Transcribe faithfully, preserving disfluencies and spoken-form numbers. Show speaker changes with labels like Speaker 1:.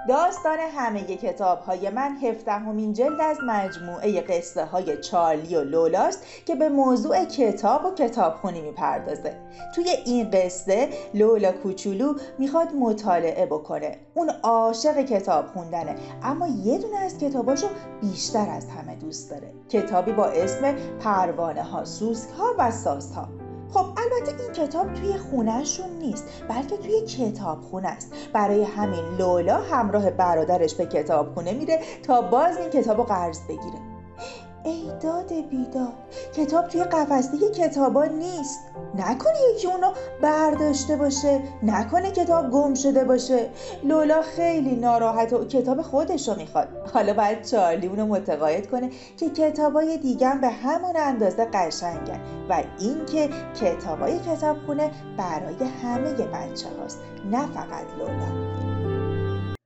Speaker 1: داستان همه کتاب‌های من هفدهمین جلد از مجموعه قصه های چارلی و لولاست که به موضوع کتاب و کتابخونی میپردازه. توی این قصه لولا کوچولو میخواد مطالعه بکنه. اون عاشق کتاب خوندنه، اما یه دونه از کتاباشو بیشتر از همه دوست داره. کتابی با اسم پروانه ها، سوسک ها و سازها. خب البته این کتاب توی خونه‌شون نیست، بلکه توی کتابخونه است. برای همین لولا همراه برادرش به کتابخونه میره تا باز این کتابو قرض بگیره. ای داد بیداد، کتاب توی قفسه کتابا نیست. نکنه یکی اونو برداشته باشه، نکنه کتاب گم شده باشه. لولا خیلی ناراحته و کتاب خودشو میخواد. حالا باید چارلی اونو متقاعد کنه که کتابای دیگه به همون اندازه قشنگن و این که کتابای کتابخونه برای همه بچه هاست، نه فقط لولا.